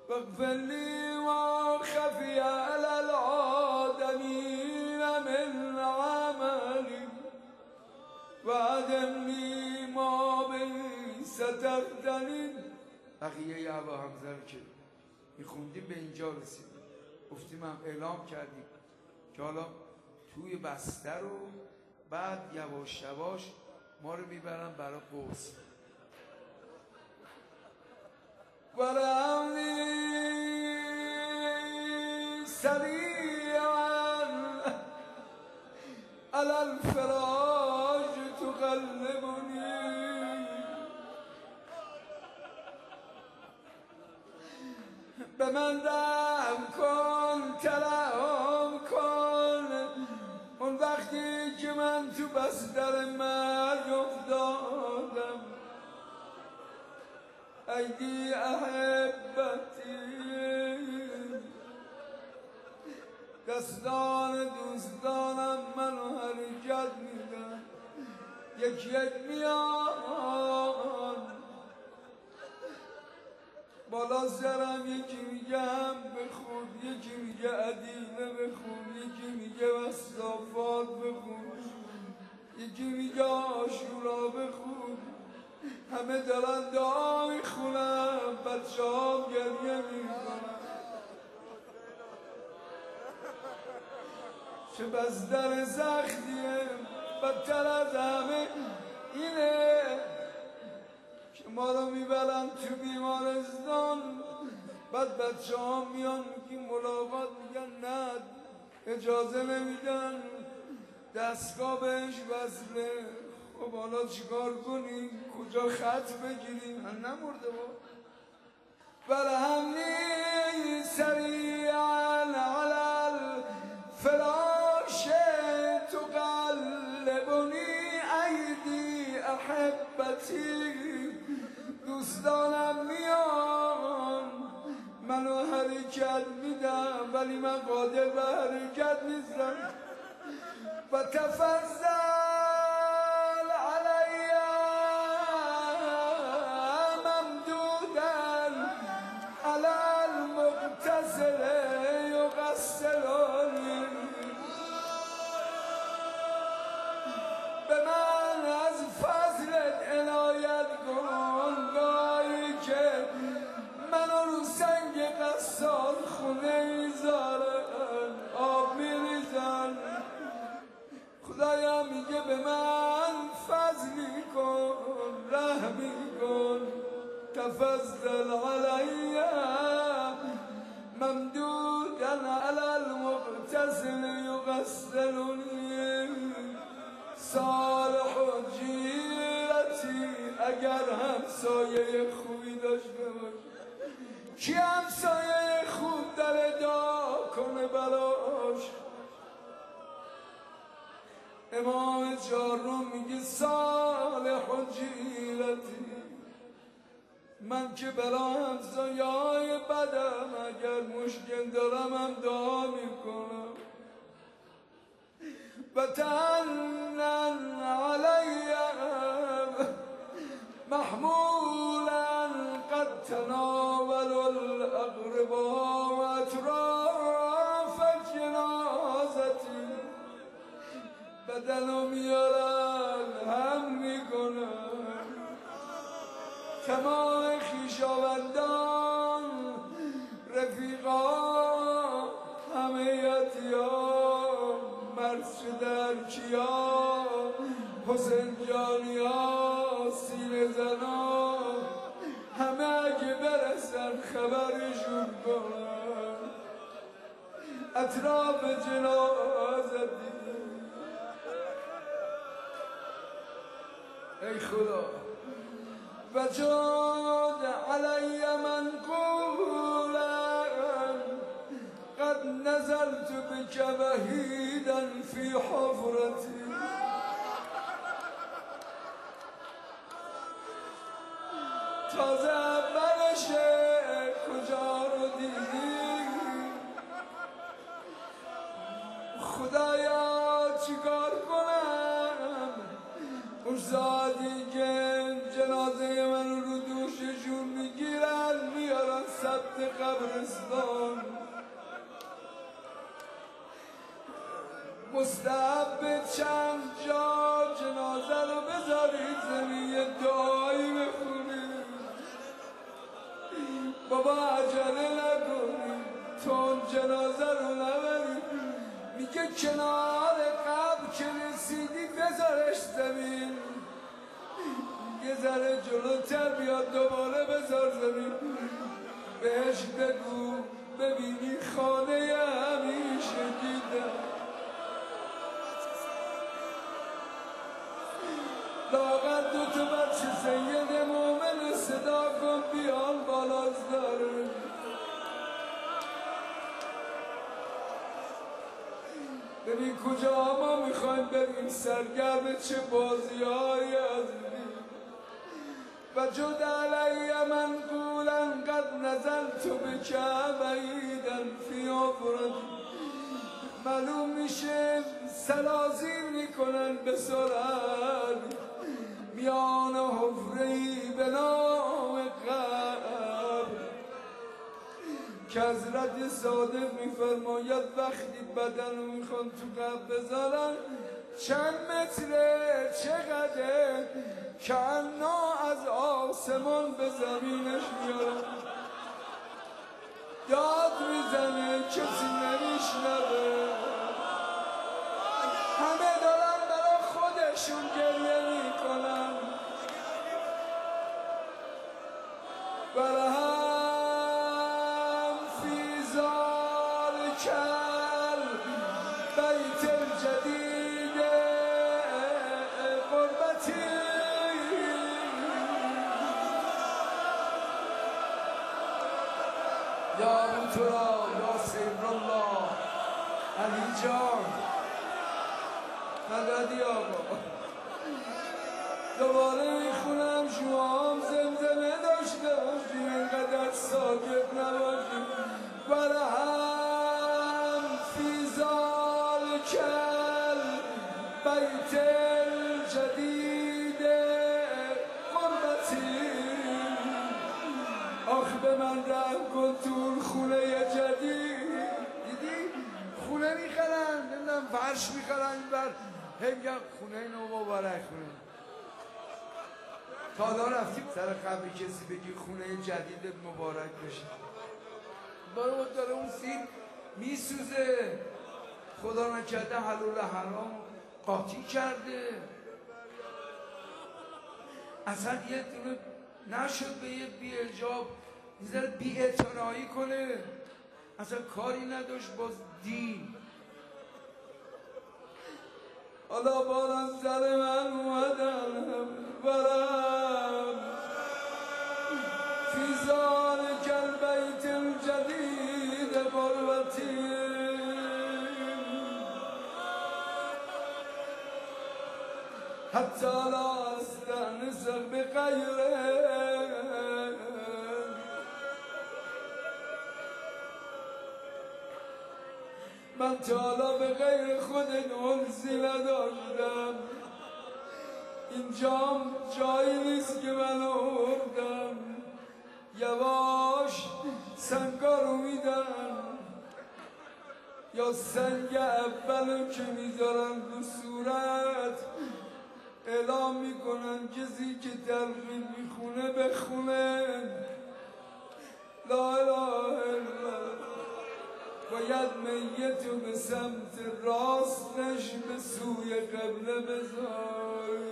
واغفر لي ما خفي على العالمين من عملي وعدمني ما بی سترتنی. بقیه ابا حمزه رو که میخوندیم به اینجا رسیدیم، گفتیم هم اعلام کردیم که حالا توی بستر رو بعد یواش یواش ما رو میبرن برای قوس. ورحمنی سریعا علی الفراش تقلبنی. به من رحم کن، ترحم کن اون وقتی که من تو بستر مرگ افتادم. ایدی احبتی، دستان دوستانم منو حرکت میدن، یک یک میان بالا سرم. یکی میگه هم بخون، یکی میگه عدیله بخون، یکی میگه وصافات بخون، یکی میگه عاشورا بخون. همه دارن دعا میخونن، بچه ها گریه میکنن. چه بستر سختیه، بدتر از همه اینه که ما رو میبرن تو بیمارستان. بعد بچه ها میان که ملاقات میگن نه اجازه نمیدن، دستگاه بهش وصله. خب حالا چیکار کنیم؟ کجا خط بگیریم؟ من نمرده با. ورحمنی سریعا علی الفراش تقلبنی ایدی احبتی. دوستانم میان منو حرکت میدم ولی من قادر به حرکت نیستم. و تفضل علی ممدودا علی المغتسل یغسلنی. به من از فضلت عنایت کن، گاهی که منو رو سنگ قصال خونه میذارن، آب میریزن. خدایا میگه به من فضلی کن، رحمی کن. تفضل علی ممدودا علی المغتسل یغسلنی. صالح جیرتی اگر همسایه خوبی داشته باشه، کی همسایه خوب در دعا کنه براش؟ امام چهارم میگه صالح جیرتی، من که برا همسایه‌های بدم اگر مشکل دارم هم دعا میکنم. و تنن علیم محمولا قد تناول الاقربا و اطراف جنازتی. بدنو میارن هم میکنن، تمام خویشاوندان رفیقا همه یتیام، مرد در کیا حسین جانیا، سینه زنا، همه اگه برسن خبرشون کنن اطراف جنازتی. ای خدا و جاد علی منقولا قد نزلت بك وحیدا فی حفرتی. تازه اولشه کجا رو دیدی؟ خدایا چیکار کنم؟ اون ساعتی که جنازه من رو دوششون میگیرن میارن 100 رفته قبرستان مستحب چند جا جنازه رو بذارید زمین یه دعایی بخونید بابا عجله نکنید تون جنازه رو نبرید میگه کنار قبر که رسیدی بذارش زمین یه ذره جلوتر بیاد دوباره بذار زمین بهش بگو ببینی خانه همیشه دیدم لاغر دوتا بچه سید مومن صدا کن بیان بالاز داره ببین کجا ما میخوایم بریم سرگرم چه بازی‌هایی از و جد علی من قولا قد نزلت بک بعیدا فی افرد معلوم میشه سلازیر میکنن به سرعت میان حفره‌ای به نام قبر که حضرت صادق میفرماید وقتی بدن رو میخوان تو قبر بذارن چند متره چقدره که انا از آسمان به زمینش میارن داد میزنه کسی نمیشنوه همه دارن برای خودشون گریه میکنن برای هم فی ذالک البیت الجدید قربتی یا ابو تراب یا سیر الله علی جان مددی آقا دوباره میخونم شما هم زمزمه داشته باشیم اینقدر ساکت نباشیم برهم فی ذالک البیت الجدید قربتی آخ به من رحم کن تو اون خونه جدید دیدی خونه میخرن نمیدونم فرش میخرن این بر هنگم خونه نو مبارک خونه تا حالا رفتیم سر قبر کسی بگی خونه جدید مبارک بشه برای داره اون سیر میسوزه خدا نکرده حلال حرام قاطی کرده اصلا یه دونه نشد به یه بی اجاب یه ذره بی اعتنایی کنه اصلا کاری نداشت باز دین حالا بارم سر من اومدم برم فی ذالک البیت الجدید قربتی حتی لا استأنس بغیره من تا حالا به غیر خود انسی نداشتم اینجام جایی نیست که من آوردم یواش سنگا رو میدن یا سنگ اولو که میذارن رو صورت اعلام میکنن کسی که تلقین میخونه بخونه لا اله الا باید میتو به سمت راستش به سوی قبله بذاری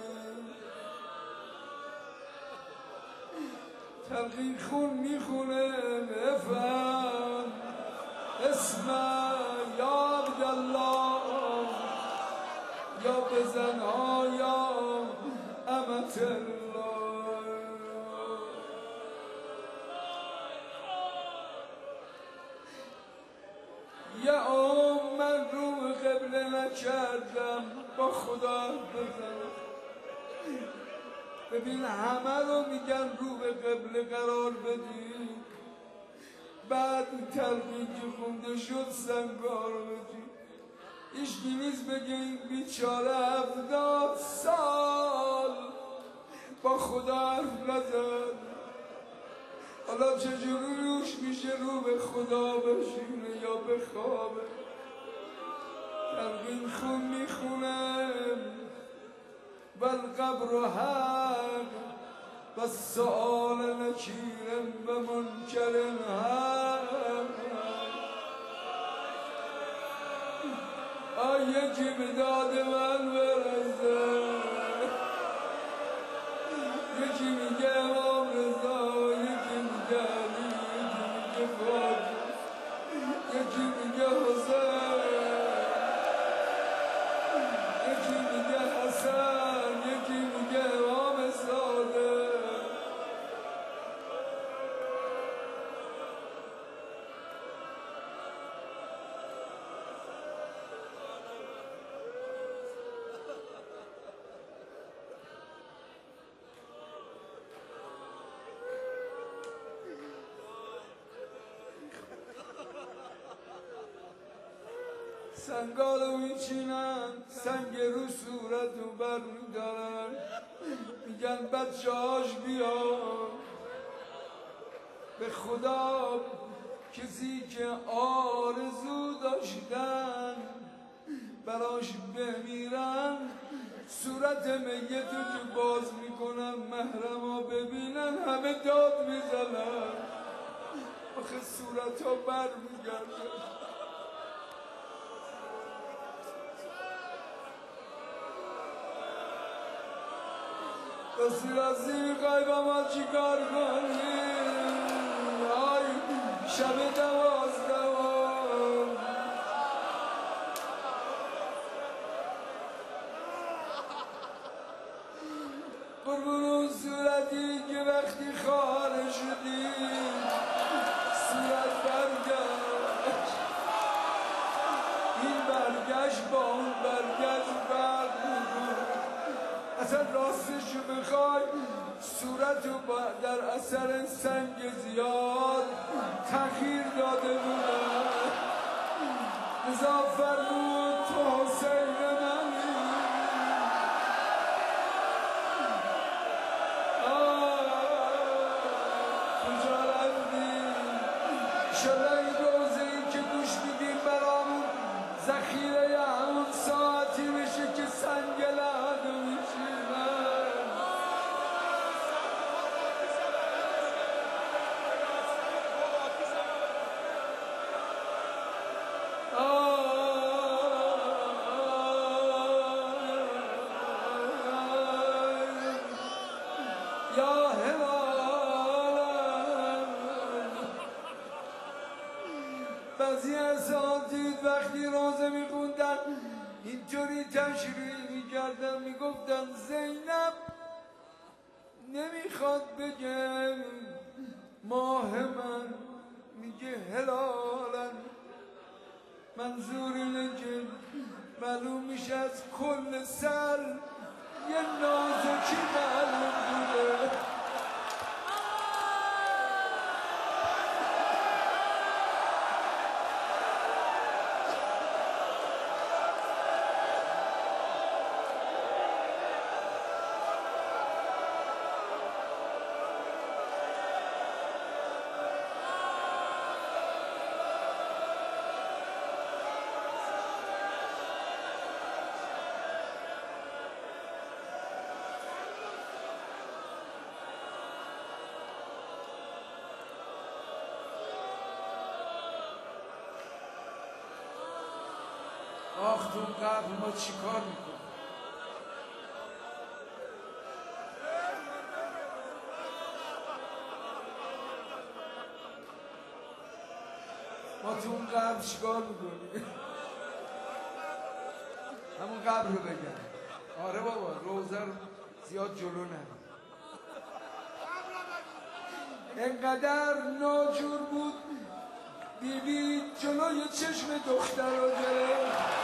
تلقین خون میخونه بفهم اسم یا عبدالله یا بزنها یا امت الله یا من رو به قبله نکردم با خدا بزنم ببین همه رو میگن رو به قبله قرار بدی بعد تلقین که خونده شد سنگار بدی ایشکی نیست بگه این بیچاره 70 سال با خدا حرف نزد حالا چجوری روش میشه خدا بشینه یا بخوابه تلقین خون میخونم والقبر حق و سؤال نکیرم و منکرم حق یکی به داد من برسه یکی میگه امام رضا یکی میگه علی یکی میگه فاطمه یکی میگه حسین یکی میگه حسن یکی میگه امام صادق سنگالو میچینن سنگ رو صورتو بر میدارن میگن بچه هاش بیا به خدا کسی که آرزو داشتن براش بمیرن صورت میتو که باز میکنن محرما ببینن همه داد میزنن آخه صورت ها بر میگردن راستی راستی میخوای با ما چی کار کنی آی شب 12 قربون اون صورتی که وقتی خانه شدی صورت برگشت این برگشت با اون برگشت فرق میکنه اصلا راستشو بخوای صورتو در اثر سنگ زیاد تغییر داده بودن لذا فرمود تو حسین منی کجا رفتی انشالله این روزه‌ای که گوش میدیم برامون ذخیره همون ساعتی بشه که سنگ لحد یا هلال بعضی اساتید وقتی روزه میخوندن اینطوری تشریح میکردن میگفتن زینب نمیخواد بگه ماه من میگه هلالن منظور اینه که معلوم میشه از کل سر یه نازکی معلوم بوده آخ تو قبل ما چی کار میکنیم ما تو اون قبل چی کار میکنیم همون قبل رو بگم آره بابا روزه رو زیاد جلو نریم انقدر ناجور بود بیبی جلوی چشم دختر رو گرفت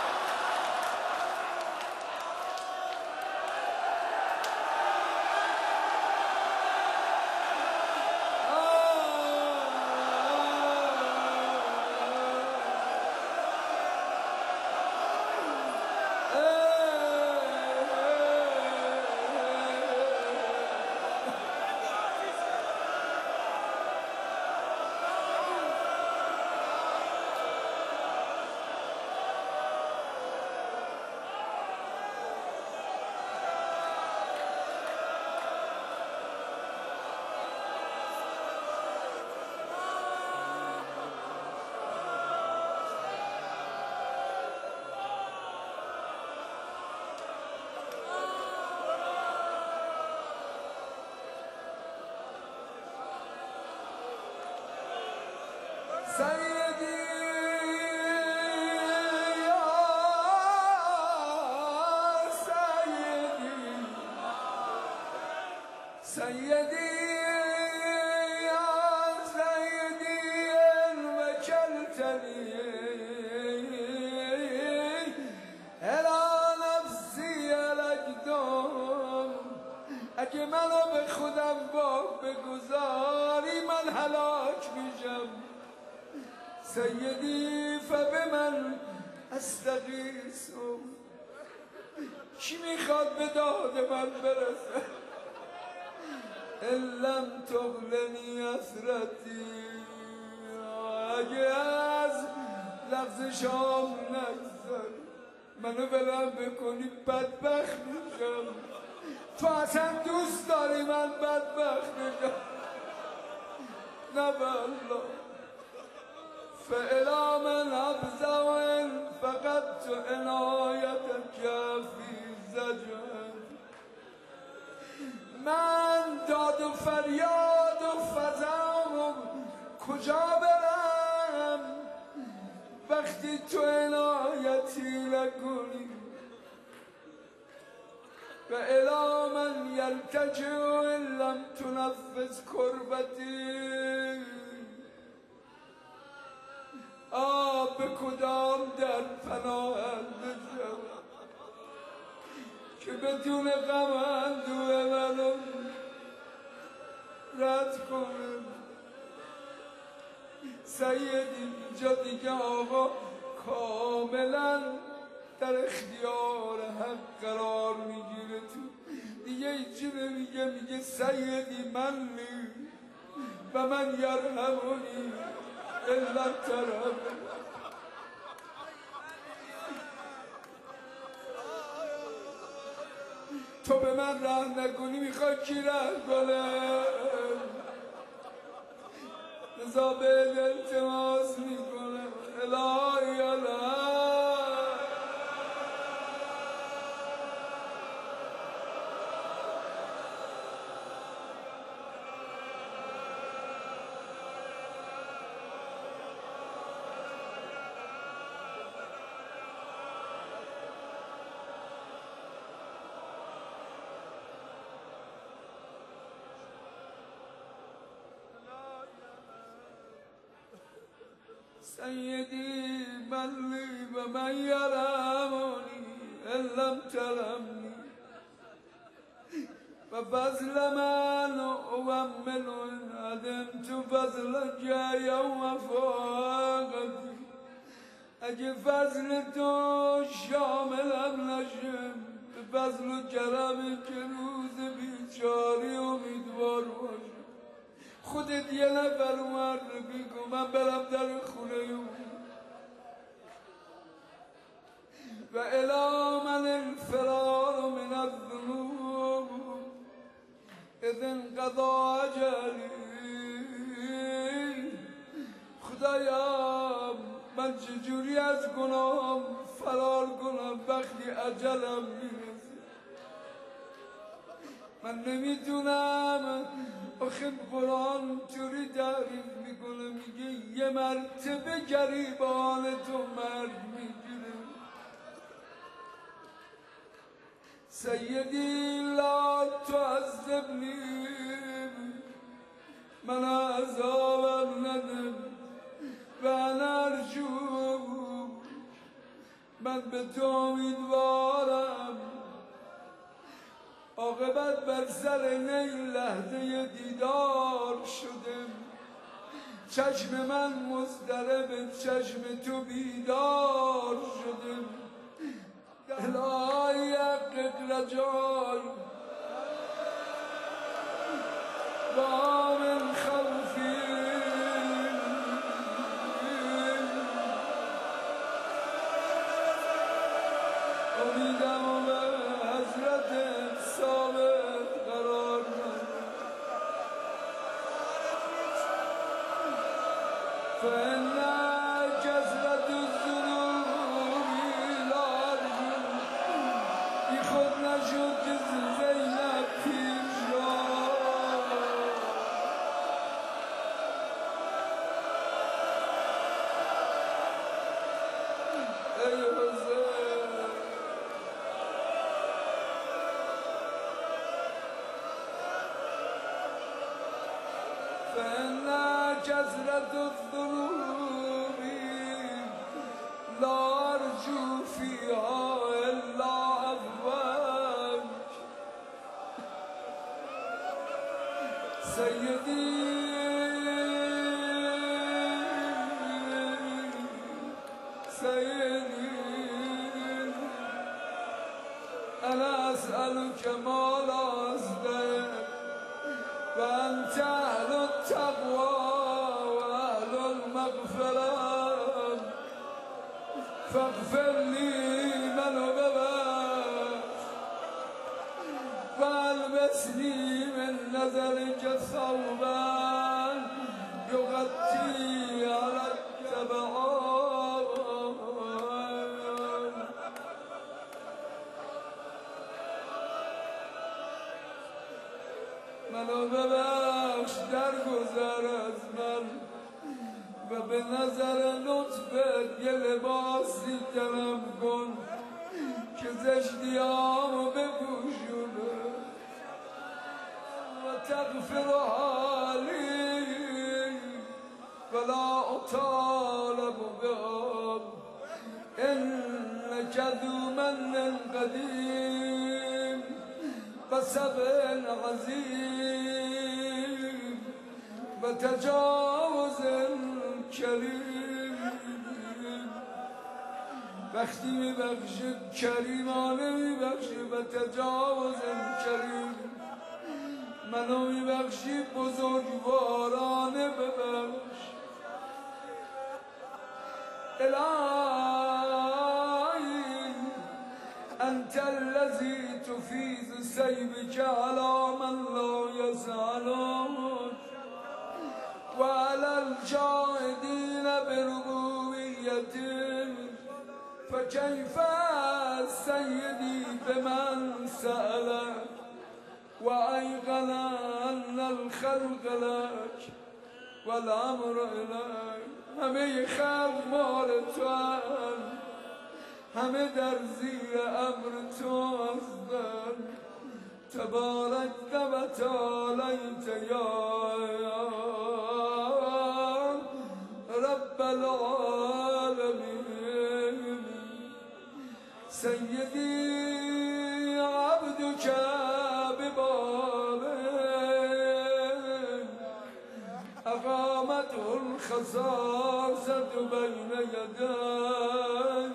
سیدی سيدي يا سيدي إن وكلتني إلى نفسي الأقدام اگه منو به خودم بگذاری من هلاک میشم سیدی فبمن استغیث کی میخواد به داد من برسه لم تغلنی اثرتی اگه از لفظ شام نگذاری منو بلند بکنی بدبخت میشم تو اصلا دوست داری من بدبخت بشم نه والله فإلی من ابزع فقط تو عنایتک فی زجر من داد و فریاد و فزم کجا برم وقتی تو عنایتی نکنی و الی من یلتجئ ان لم تنفذ کربتی به کدام در پناهنده شوم که بدون غم اندوه منو رد کنم سیدی اینجا دیگه آقا کاملا در اختیار حق قرار میگیره تو دیگه ایچی نمیگه میگه سیدی من و من یرحمونی الا ترحم تو به من رحم نکنی میخوای کی رحم کنه رضا به التماس میکنه الهی الهی سیدی من لی و من یرحمونی ان لم ترحمنی و فضل من اومل ان عدمت فضلک یوم فاقتی اگه فضل تو شاملم نشه به فضل و کرمی که روز بیچاری امیدوار باشه خودت یه نفر معرفی کن من برم در خونه اون و الی من الفرار من الذنوب اذ انقضا اجلی خدایا من چجوری از گناهم فرار کنم وقتی اجلم میرسه من نمیدونم آخه قرآن جوری تعریف میکنه میگه یه مرتبه گریبان تو مرگ میگیره سیدی لا تعذبنی من عذابم نده و انا ارجو من به تو امیدوارم عاقبت بر سر این لحظه دیدار شده چشم من مضطرب چشم تو بیدار شده الهی حقق رجای و آمن خوفی امیدم و به حضرت ثابت قرار داد فإن کثرت الذنوب لا بی خود نشد که زینب پیر شد فإن كثرة الذنوب لا أرجو فيها إلا عفوك سيدي أنا أسألك ما لا أصدق وأنت أهل التقوى وأهل المغفرة فاغفر لي من ببخش والبسني من نظرك ثوبا يغطي على التبعات منو ببخش درگذر از من و به نظر لطفت یه لباسی طلب کن که زشتیامو بپوشونه و تغفر حالی ولا اطالب بهم انک ذو من قدیم وسبع عظیم و تجاوز کریم وقتی میبخشه کریمانه میبخشه و تجاوز کریم منو میبخشی بزرگوارانه ببخش الهی انت الذي تفيض سيبك على من لا يسألك وعلى الجاهدين بربوبيتك فكيف سيدي بمن سألك وأيقن أن الخلق لك والأمر إليك همه خلق مال تو همه در زیر امر تو هستند تبارکت و تعالیت یا رب العالمین سیدی عبدک ببابک اقامته الخصاصة بین یدیک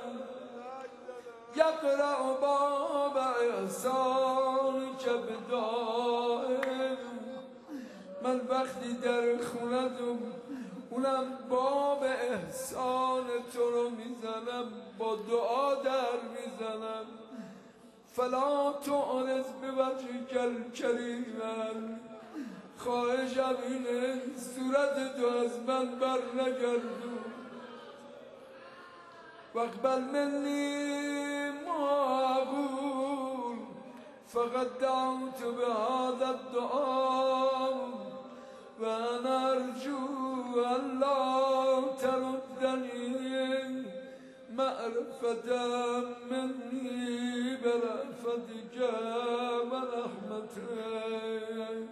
یقرأ باب احسانک بدائم من وقتی در خونتم اونم باب احسان تو رو میزنم با دعا در میزنم فلا تعرض بوجهک الکریم خواهشم اینه صورت تو از من بر نگردون واقبل منی ما اقول فقد دعوت بهذا الدعاء وانا ارجو ان لا تردني معرفة مني برأفتك ورحمتك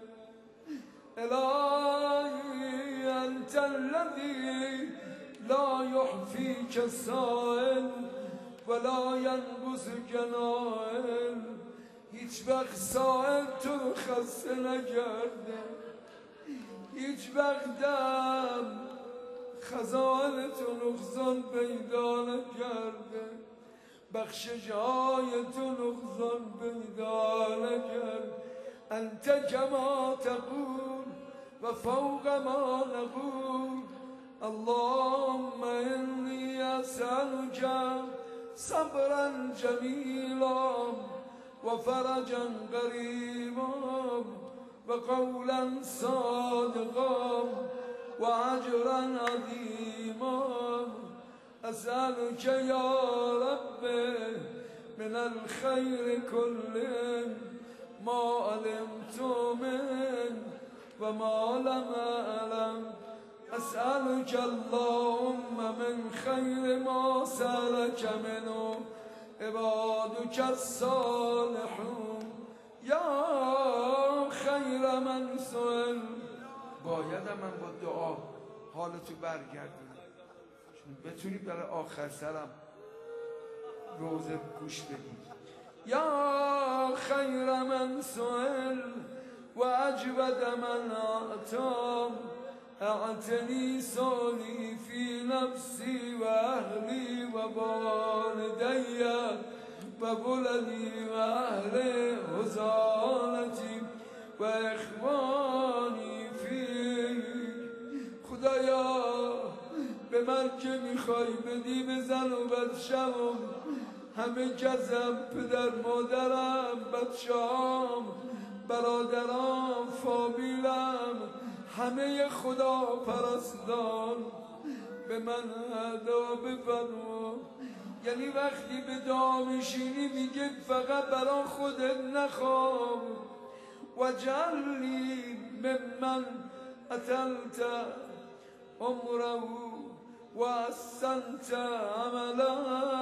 الهي انت الذي لا يحفيك السائل ولا ينبسك نائل هیچ وقت سائل تو خسته نکرده هیچ وقتم خزائن تو نقصان پیدا نکرده بخشش های تو نقصان پیدا نکرد انت کما تقول و فوق ما نقول اللهم إني أسألك صبرا جميلا وفرجا قريبا وقولا صادقا وأجرا عظيما أسألك يا رب من الخير كله ما علمت منه وما لم أعلم أسألك اللهم من خير ما سألك منه عبادك الصالحون یا خیر من سئل. بایدم من با دعا حالتو برگردونم بتونی برای آخر سرم روزه گوش بدی. یا خیر من سئل و اجود من اعطا اعتنی سالی فی نفسی و اهلی و والدی و ولدی و اهل حضانتی و اخوانی فی. خدایا به من که میخوای بدی بزن و بدشم همه کسم، پدر مادرم، بچه‌ام، برادرام، فامیلم، همه خدا پرستان به من هدا بفرما. یعنی وقتی به دعا میشینی میگه فقط برا خودت نخواه. و جعلی ممن اتلت عمره و احسنت عملا.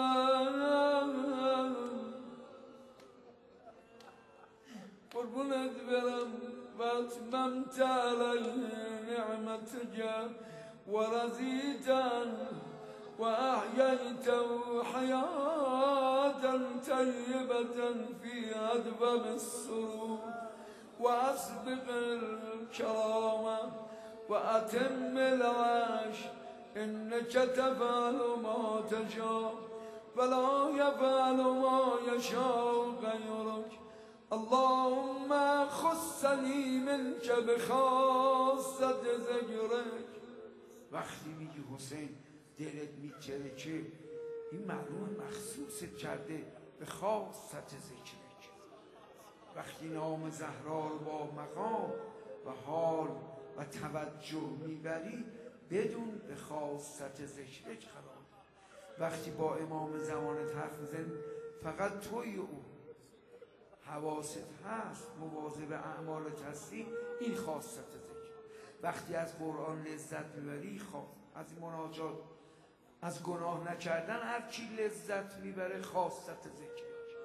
قربونت برم و اتممت علیه نعمتك و رضیتن و احییته حیاتا طیبة فی ادوم السرور و اسبق الکرامه و اتم العیش انك تفعل ما تشاء ولا يفعل ما يشاء غيرك. اللهم خصني منك بخاصة ذکرک. وقتی میگی حسین دلت میترکه این معلوم مخصوصت کرده به خاصة ذکرک. وقتی نام زهرا رو با مقام و حال و توجه میبری بدون به خاصة ذکرک قرار. وقتی با امام زمانت حرف میزنی فقط توی او حواست هست، مواظب اعمالت هستی، این خاصة ذکر. وقتی از قرآن لذت میبری از این مناجات از گناه نکردن هر چی لذت میبره خاصة ذکر.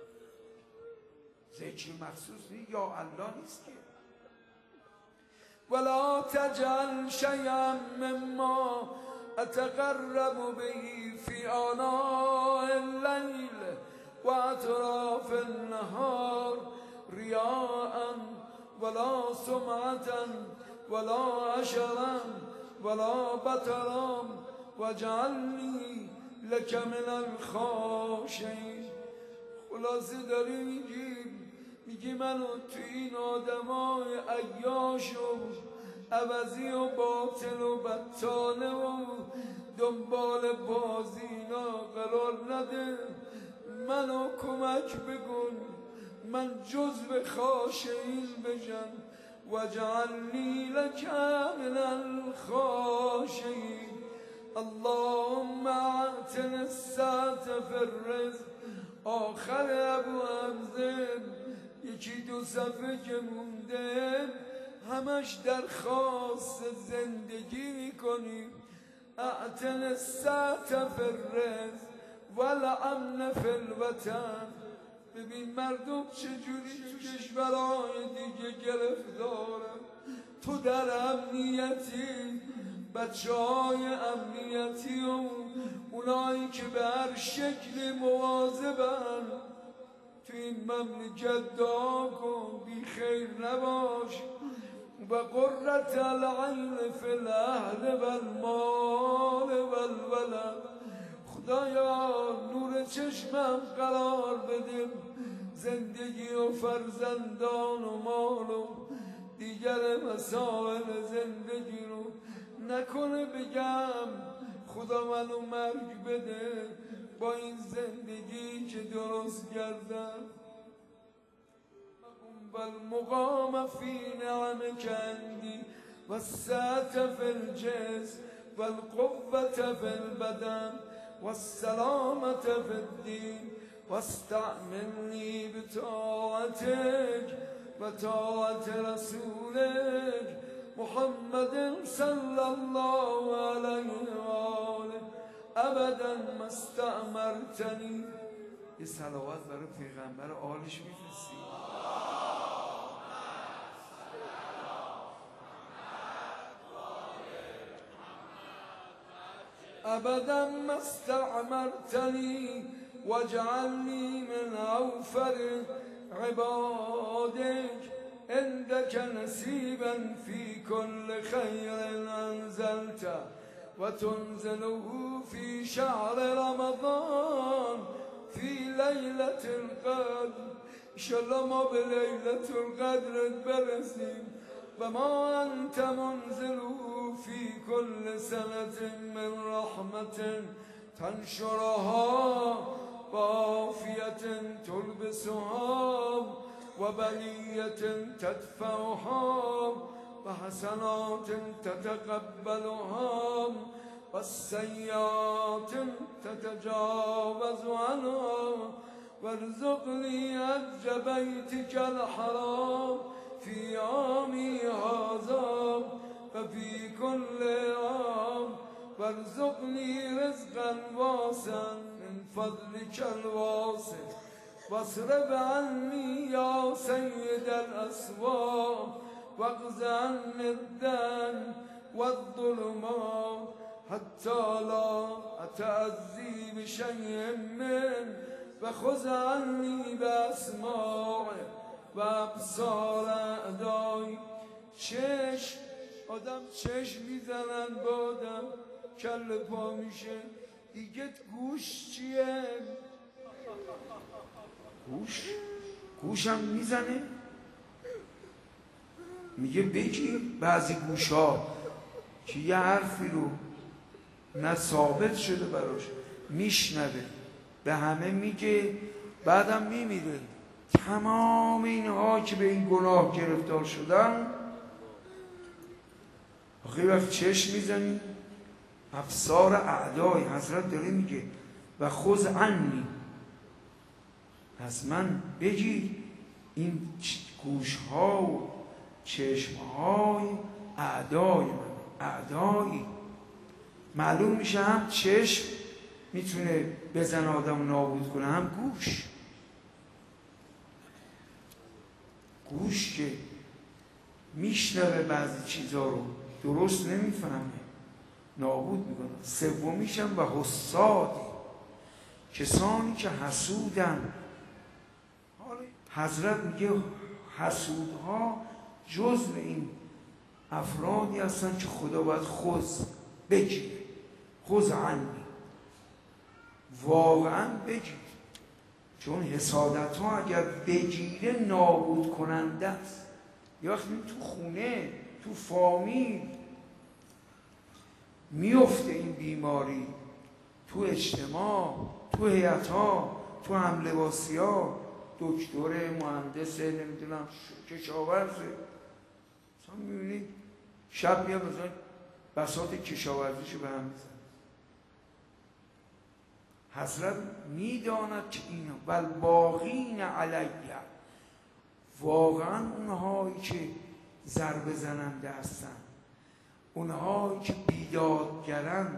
ذکر مخصوص نیست یا الله نیست که. ولا تجعل شيئا مما اتقرب به في آناء الليل و اطراف النهار رياء ولا سمعة ولا عشرا ولا بطرا واجعلني لك من الخاشعين. خلاصه داری میگی منو تو این آدمای عیاش و عوضی و باطل و بطاله و دنبال بازینا قرار نده. منو کمک بکن من جزو خاشعین بشم. واجعلنی لک من الخاشعین. اللهم اعطنی السعة فی الرزق. آخر ابو حمزه یکی دو صفحه که مونده همش درخواست زندگی میکنیم. اعطنی السعة فی الرزق والامن فی الوطن. ببین مردم چجوری تو کشورهای دیگه گرفتارن، تو در امنیتی، بچه های امنیتی و اونایی که به هر شکل مواظبن تو این مملکت دعا کن بی خیر نباش. و قرة العین فی الاهل و المال و الولد. خدایا نور چشمم قرار بده، زندگی و فرزندان و مال و دیگر مسائل زندگی رو نکنه بگم خدا منو مرگ بده با این زندگی که درست کردم. والمقام فی نعمك عندي والسعة في الجسم والقوة في البدن والسلامة في الدين واستعملني بطاعتك وطاعة رسولك محمد صلی الله علیه و آله ابدا ما استعمرتنی. یه صلوات برای پیغمبر آلش میفرستی؟ ابدا ما استعمرتنی واجعلنی من اوفر عبادك عندك نصيبا في كل خير انزلته وتنزله في شهر رمضان في ليلة القدر. انشالله ما به لیلة القدر برسیم و ما انت منزله في كل سنة من رحمة تنشرها وعافية تلبسها وبلية تدفعها وحسنات تتقبلها والسيئات تتجاوز عنها وارزقني حج بيتك الحرام في عامي هذا وفي كل عام وارزقني رزقا واسعا من فضلك الواسع واصرف عني يا سيد الأسواق واقض عني الدين والظلمات حتى لا أتأذي بشيء من وخذ عني بأسماعي وأبصار أعدائي. چشم آدم چشم میزنن با آدم کله پا میشه دیگه. گوش چیه؟ گوشم میزنه میگه بگیر. بعضی گوش ها که یه حرفی رو نه ثابت شده براش میشنوه به همه میگه بعدم میمیره. تمام اینها که به این گناه گرفتار شدن آخه وقت چشم میزنی ابصار اعدای حضرت داره میگه و خذ عنی از من بگیر این گوش ها و چشم های اعدای من. اعدایی معلوم میشه هم چشم میتونه بزن آدم نابود کنه هم گوش که میشنوه بعضی چیزا رو درست نمیفهمه نابود میکنه. سومیشم و حسادی کسانی که حسودن. حضرت میگه حسودها جزء این افرادی هستن که خدا باید بگیره. خذ عنی واقعا بگیر، چون حسادت ها اگر بگیره نابود کننده است. یا وقتی تو خونه تو فامیل میفته این بیماری، تو اجتماع، تو هیئت ها، تو هملباسی ها، دکتر، مهندس، نمیدونم کشاورزه، مثلا میبینید شب میاد مثلا بساط کشاورزیشو به هم میزن. حضرت میداند که اینا والباقین علیه، واقعا اونهایی که ضربه زننده هستن، اونهایی که بیدادگرن،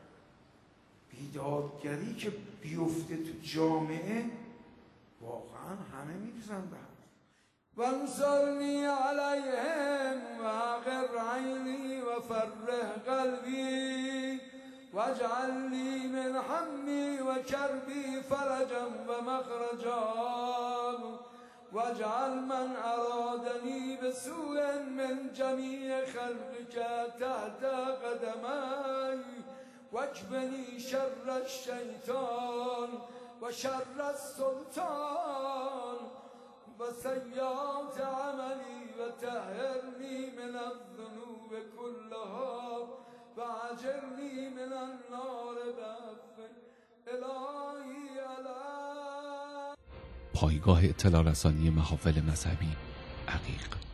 بیدادگری که بیفته تو جامعه واقعا همه میریزن به هم. وانصرنی علیهم واغر عینی وفرح قلبی واجعل لی من حمی و کربی فرجا و مخرجا واجعل من ارادنی بسوء من جمیع خلقك تحت قدمی واکبنی شر الشیطان و شر السلطان و سیئات عملی و طهرنی من الذنوب كلها و اجرنی من النار بعفوک الهی علی. پایگاه اطلاع رسانی محافل مذهبی عقیق.